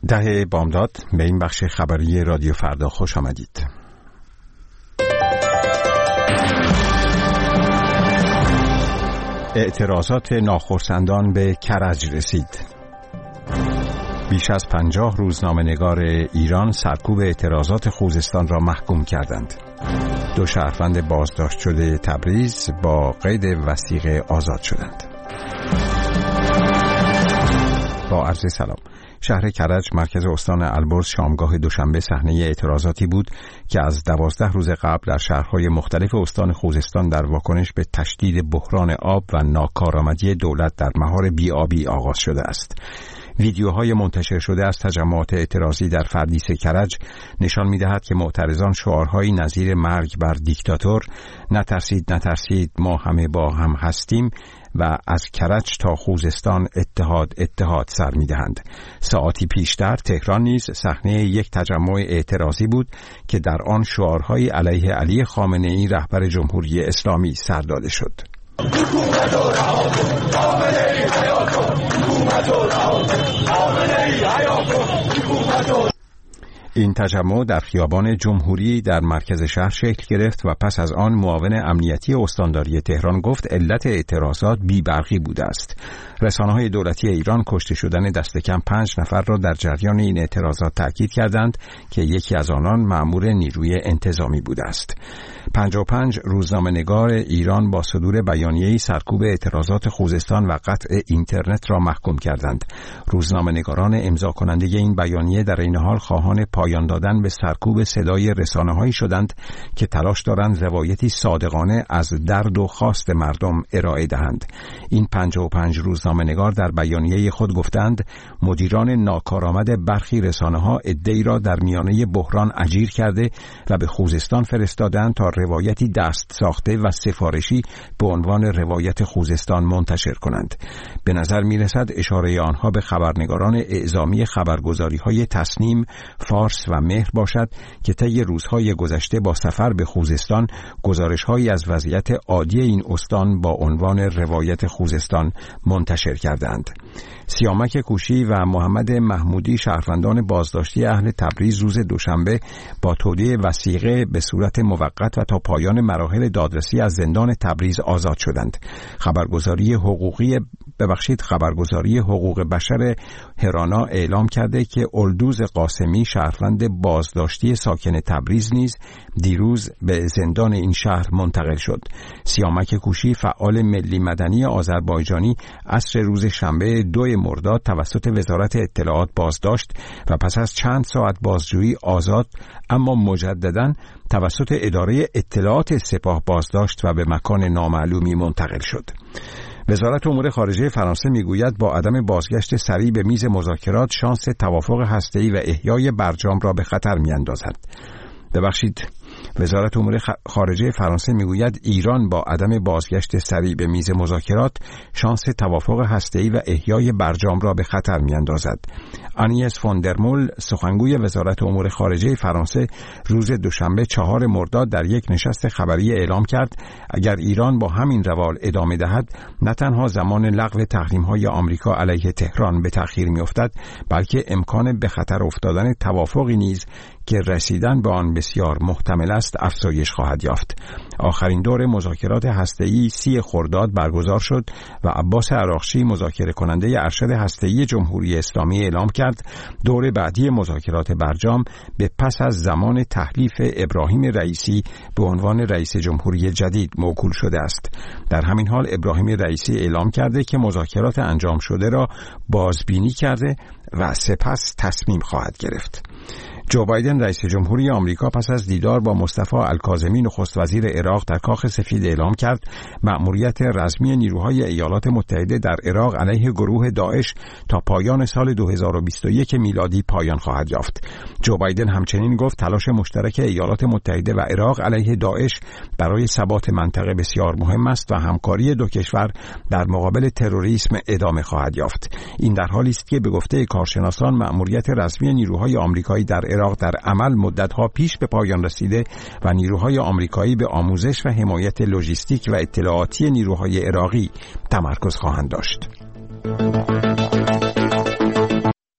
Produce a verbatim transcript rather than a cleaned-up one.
ده بامداد به این بخش خبری رادیو فردا خوش آمدید. اعتراضات ناخرسندان به کرج رسید. بیش از پنجاه روزنامه‌نگار ایران سرکوب اعتراضات خوزستان را محکوم کردند. دو شهروند بازداشت شده تبریز با قید وثیقه آزاد شدند. با عرض سلام. شهر کرج مرکز استان البرز شامگاه دوشنبه صحنه اعتراضاتی بود که از دوازده روز قبل در شهرهای مختلف استان خوزستان در واکنش به تشدید بحران آب و ناکارآمدی دولت در مهار بی‌آبی آغاز شده است. ویدیوهای منتشر شده از تجمعات اعتراضی در فردیس کرج نشان می‌دهد که معترضان شعارهایی نظیر مرگ بر دیکتاتور، نترسید نترسید ما همه با هم هستیم و از کرج تا خوزستان اتحاد اتحاد سر می‌دهند. ساعتی پیشتر تهران نیز صحنه یک تجمع اعتراضی بود که در آن شعارهایی علیه علی خامنه‌ای رهبر جمهوری اسلامی سر داده شد. این تجمع در خیابان جمهوری در مرکز شهر شکل گرفت و پس از آن معاون امنیتی استانداری تهران گفت علت اعتراضات بی‌برقی بوده است. رسانه‌های دولتی ایران کشته شدن دست کم پنج نفر را در جریان این اعتراضات تاکید کردند که یکی از آنان مأمور نیروی انتظامی بوده است. پنجاه و پنج روزنامه‌نگار ایران با صدور بیانیه‌ای سرکوب اعتراضات خوزستان و قطع اینترنت را محکوم کردند. روزنامه‌نگاران امضا کننده این بیانیه در این حال خواهان پایان دادن به سرکوب صدای رسانه‌هایی شدند که تلاش دارند روایتی صادقانه از درد و خواست مردم ارائه دهند. این پنجاه و پنج روزنامه‌نگار در بیانیه خود گفتند مدیران ناکارآمد برخی رسانه‌ها عده‌ای را در میانه بحران اجیر کرده و به خوزستان فرستادند تا روایتی دست ساخته و سفارشی به عنوان روایت خوزستان منتشر کنند. به نظر می‌رسد اشاره آنها به خبرنگاران اعزامی خبرگزاری‌های تصنیم، فارس و مهر باشد که طی روزهای گذشته با سفر به خوزستان گزارش‌هایی از وضعیت عادی این استان با عنوان روایت خوزستان منتشر کردند. سیامک کوشی و محمد محمودی شهروندان بازداشتی اهل تبریز روز دوشنبه با تودیع وثیقه به صورت موقت و تا پایان مراحل دادرسی از زندان تبریز آزاد شدند. خبرگزاری حقوقی ببخشید خبرگزاری حقوق بشر هرانا اعلام کرده که الدوز قاسمی شهروند بازداشتی ساکن تبریز نیز دیروز به زندان این شهر منتقل شد. سیامک کوشی فعال ملی مدنی آذربایجانی عصر روز شنبه دو مرداد توسط وزارت اطلاعات بازداشت و پس از چند ساعت بازجویی آزاد اما مجدداً توسط اداره اطلاعات سپاه بازداشت و به مکان نامعلومی منتقل شد. وزارت امور خارجه فرانسه میگوید با عدم بازگشت سریع به میز مذاکرات شانس توافق هسته‌ای و احیای برجام را به خطر میاندازد. ببخشید وزارت امور خارجه فرانسه میگوید ایران با عدم بازگشت سریع به میز مذاکرات شانس توافق هسته‌ای و احیای برجام را به خطر میاندازد. آنیس فوندرمول سخنگوی وزارت امور خارجه فرانسه روز دوشنبه چهار مرداد در یک نشست خبری اعلام کرد اگر ایران با همین روال ادامه دهد نه تنها زمان لغو تحریم‌های آمریکا علیه تهران به تأخیر میافتد بلکه امکان به خطر افتادن توافقی نیز که رسیدن به آن بسیار محتمل است افزایش خواهد یافت. آخرین دور مذاکرات هسته‌ای سی خرداد برگزار شد و عباس عراقچی مذاکره کننده ارشد هسته‌ای جمهوری اسلامی اعلام کرد دور بعدی مذاکرات برجام به پس از زمان تحلیف ابراهیم رئیسی به عنوان رئیس جمهوری جدید موکول شده است. در همین حال ابراهیم رئیسی اعلام کرده که مذاکرات انجام شده را بازبینی کرده و سپس تصمیم خواهد گرفت. جو بایدن رئیس جمهوری آمریکا پس از دیدار با مصطفی الکاظمی نخست وزیر عراق در کاخ سفید اعلام کرد مأموریت رسمی نیروهای ایالات متحده در عراق علیه گروه داعش تا پایان سال دو هزار و بیست و یک میلادی پایان خواهد یافت. جو بایدن همچنین گفت تلاش مشترک ایالات متحده و عراق علیه داعش برای ثبات منطقه بسیار مهم است و همکاری دو کشور در مقابل تروریسم ادامه خواهد یافت. این در حالی است که به گفته کارشناسان مأموریت رسمی نیروهای آمریکایی در عراق در عمل مدتها پیش به پایان رسیده و نیروهای آمریکایی به آموزش و حمایت لوجستیک و اطلاعاتی نیروهای عراقی تمرکز خواهند داشت.